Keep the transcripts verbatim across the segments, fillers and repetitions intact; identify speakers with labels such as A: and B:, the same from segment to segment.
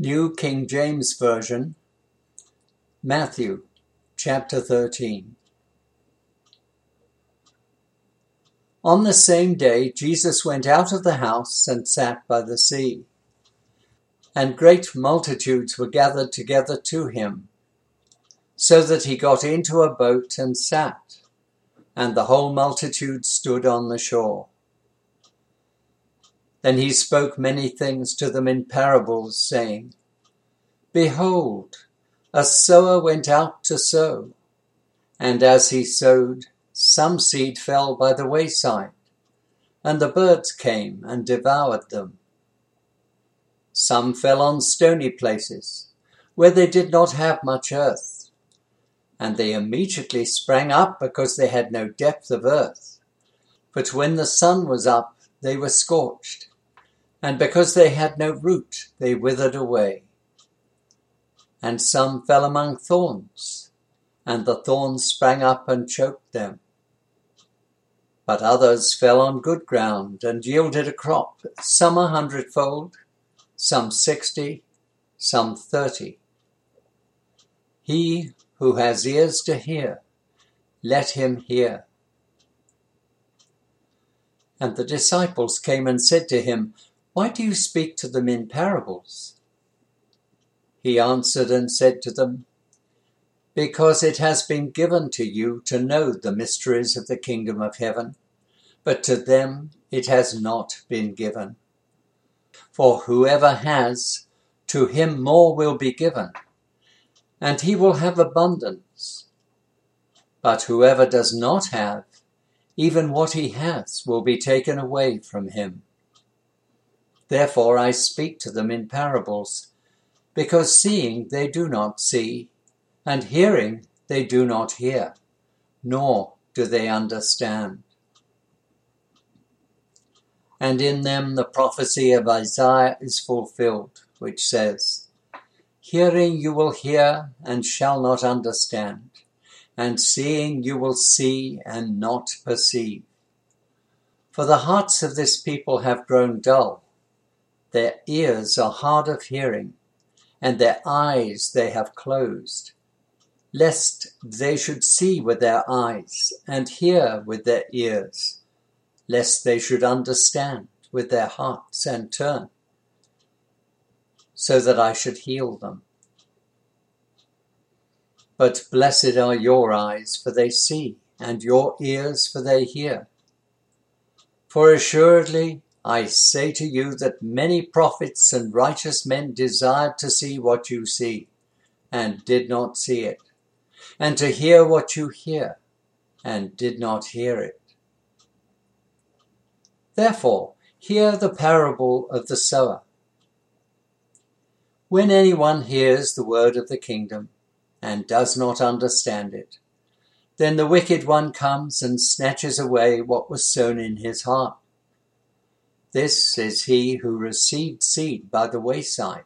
A: New King James Version, Matthew chapter thirteen. On the same day Jesus went out of the house and sat by the sea. And great multitudes were gathered together to him, so that he got into a boat and sat, and the whole multitude stood on the shore. Then he spoke many things to them in parables, saying, Behold, a sower went out to sow, and as he sowed, some seed fell by the wayside, and the birds came and devoured them. Some fell on stony places, where they did not have much earth, and they immediately sprang up because they had no depth of earth. But when the sun was up, they were scorched, and because they had no root, they withered away. And some fell among thorns, and the thorns sprang up and choked them. But others fell on good ground and yielded a crop, some a hundredfold, some sixty, some thirty. He who has ears to hear, let him hear. And the disciples came and said to him, Why do you speak to them in parables? He answered and said to them, Because it has been given to you to know the mysteries of the kingdom of heaven, but to them it has not been given. For whoever has, to him more will be given, and he will have abundance. But whoever does not have, even what he has will be taken away from him. Therefore I speak to them in parables, because seeing they do not see, and hearing they do not hear, nor do they understand. And in them the prophecy of Isaiah is fulfilled, which says, Hearing you will hear and shall not understand, and seeing you will see and not perceive. For the hearts of this people have grown dull, their ears are hard of hearing, and their eyes they have closed, lest they should see with their eyes and hear with their ears, lest they should understand with their hearts and turn, so that I should heal them. But blessed are your eyes, for they see, and your ears, for they hear. For assuredly I say to you that many prophets and righteous men desired to see what you see, and did not see it, and to hear what you hear, and did not hear it. Therefore, hear the parable of the sower. When anyone hears the word of the kingdom, and does not understand it, then the wicked one comes and snatches away what was sown in his heart. This is he who received seed by the wayside.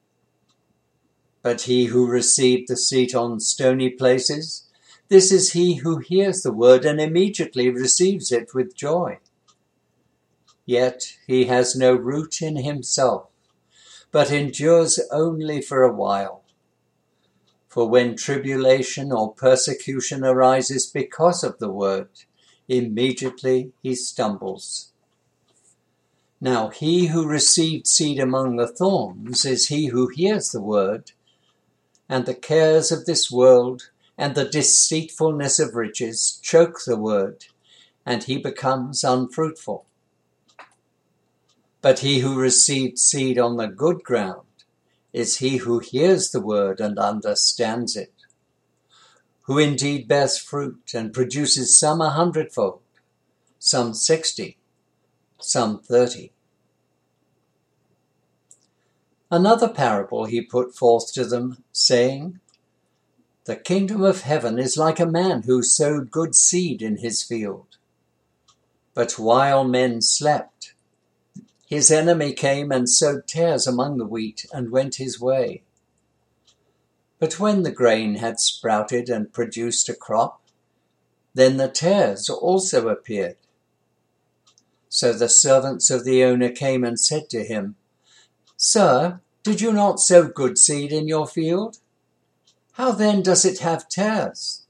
A: But he who received the seed on stony places, this is he who hears the word and immediately receives it with joy. Yet he has no root in himself, but endures only for a while. For when tribulation or persecution arises because of the word, immediately he stumbles. Now he who received seed among the thorns is he who hears the word, and the cares of this world and the deceitfulness of riches choke the word, and he becomes unfruitful. But he who received seed on the good ground is he who hears the word and understands it, who indeed bears fruit and produces some a hundredfold, some sixty, some thirty. Another parable he put forth to them, saying, The kingdom of heaven is like a man who sowed good seed in his field. But while men slept, his enemy came and sowed tares among the wheat and went his way. But when the grain had sprouted and produced a crop, then the tares also appeared. So the servants of the owner came and said to him, Sir, Did you not sow good seed in your field? How then does it have tares?"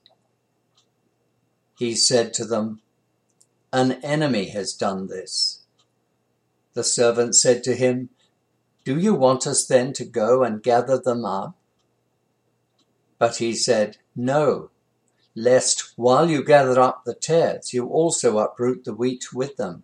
A: He said to them, "An enemy has done this." The servant said to him, "Do you want us then to go and gather them up?" But he said, "No, lest while you gather up the tares, you also uproot the wheat with them.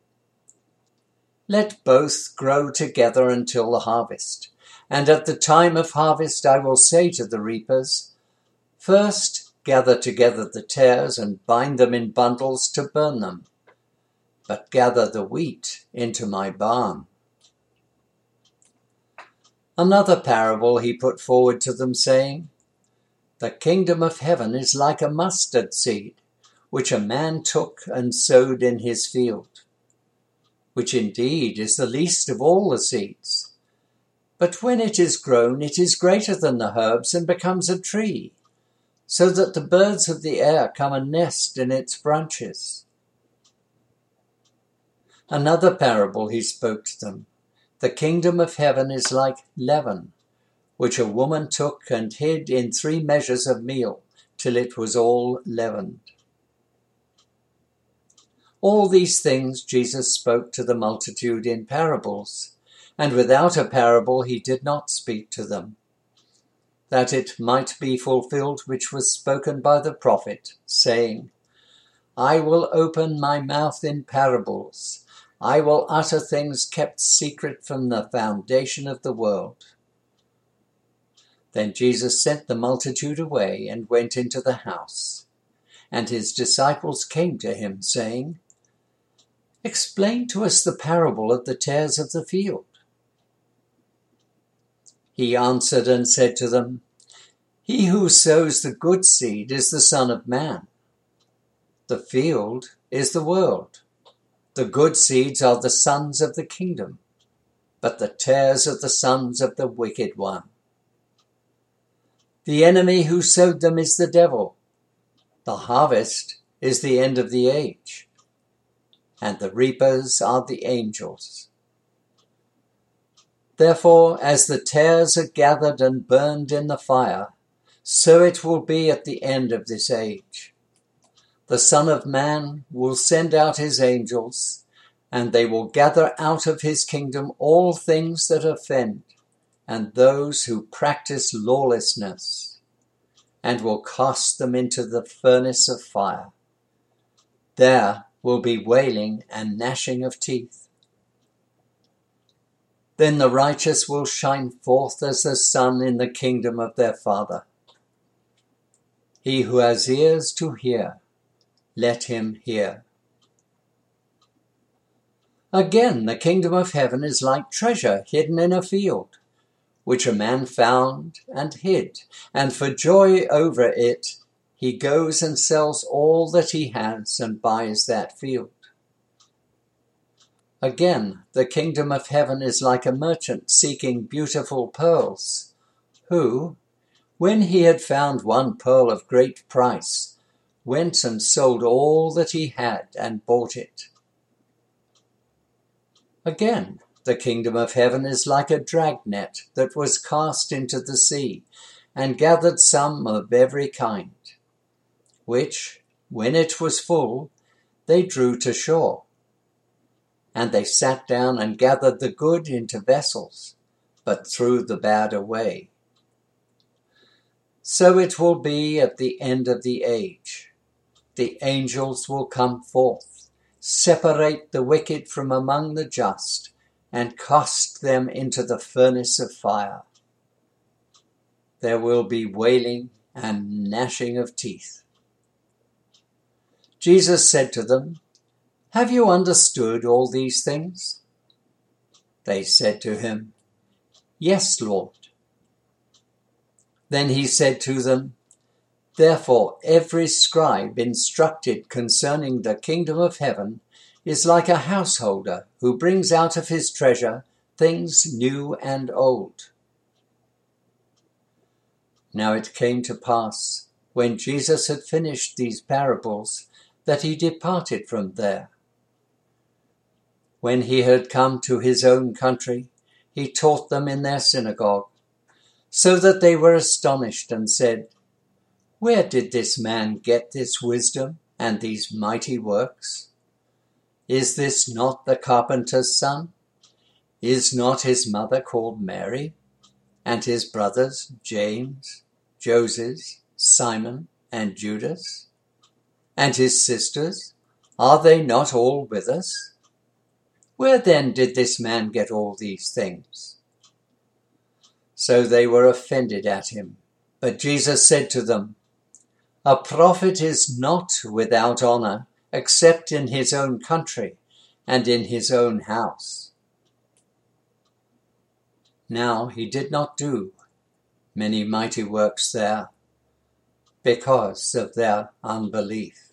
A: Let both grow together until the harvest. And at the time of harvest I will say to the reapers, First gather together the tares and bind them in bundles to burn them, but gather the wheat into my barn." Another parable he put forward to them, saying, "The kingdom of heaven is like a mustard seed, which a man took and sowed in his field, which indeed is the least of all the seeds. But when it is grown, it is greater than the herbs and becomes a tree, so that the birds of the air come and nest in its branches." Another parable he spoke to them. "The kingdom of heaven is like leaven, which a woman took and hid in three measures of meal, till it was all leavened." All these things Jesus spoke to the multitude in parables, and without a parable he did not speak to them, that it might be fulfilled which was spoken by the prophet, saying, "I will open my mouth in parables. I will utter things kept secret from the foundation of the world." Then Jesus sent the multitude away and went into the house. And his disciples came to him, saying, "Explain to us the parable of the tares of the field." He answered and said to them, "He who sows the good seed is the Son of Man. The field is the world. The good seeds are the sons of the kingdom, but the tares are the sons of the wicked one. The enemy who sowed them is the devil. The harvest is the end of the age, and the reapers are the angels. Therefore, as the tares are gathered and burned in the fire, so it will be at the end of this age. The Son of Man will send out his angels, and they will gather out of his kingdom all things that offend, and those who practice lawlessness, and will cast them into the furnace of fire. There will be wailing and gnashing of teeth. Then the righteous will shine forth as the sun in the kingdom of their Father. He who has ears to hear, let him hear. Again, the kingdom of heaven is like treasure hidden in a field, which a man found and hid, and for joy over it he goes and sells all that he has and buys that field. Again, the kingdom of heaven is like a merchant seeking beautiful pearls, who, when he had found one pearl of great price, went and sold all that he had and bought it. Again, the kingdom of heaven is like a dragnet that was cast into the sea, and gathered some of every kind, which, when it was full, they drew to shore. And they sat down and gathered the good into vessels, but threw the bad away. So it will be at the end of the age. The angels will come forth, separate the wicked from among the just, and cast them into the furnace of fire. There will be wailing and gnashing of teeth. Jesus said to them, "Have you understood all these things?" They said to him, "Yes, Lord." Then he said to them, "Therefore every scribe instructed concerning the kingdom of heaven is like a householder who brings out of his treasure things new and old." Now it came to pass, when Jesus had finished these parables, that he departed from there. When he had come to his own country, he taught them in their synagogue, so that they were astonished and said, "Where did this man get this wisdom and these mighty works? Is this not the carpenter's son? Is not his mother called Mary? And his brothers James, Joses, Simon, and Judas? And his sisters, are they not all with us? Where then did this man get all these things?" So they were offended at him. But Jesus said to them, "A prophet is not without honor, except in his own country and in his own house." Now he did not do many mighty works there because of their unbelief.